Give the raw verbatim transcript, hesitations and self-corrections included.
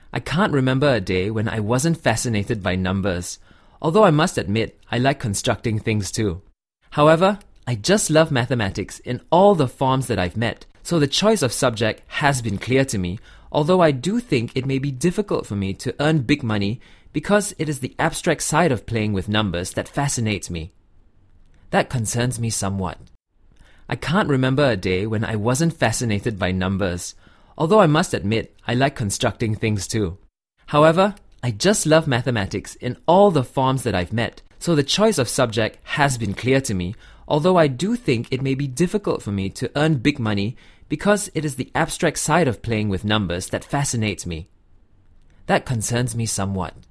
I can't remember a day when I wasn't fascinated by numbers, although I must admit I like constructing things too. However, I just love mathematics in all the forms that I've met, so the choice of subject has been clear to me, although I do think it may be difficult for me to earn big money because it is the abstract side of playing with numbers that fascinates me. That concerns me somewhat. I can't remember a day when I wasn't fascinated by numbers, although I must admit I like constructing things too. However, I just love mathematics in all the forms that I've met, so the choice of subject has been clear to me, although I do think it may be difficult for me to earn big money because it is the abstract side of playing with numbers that fascinates me. That concerns me somewhat.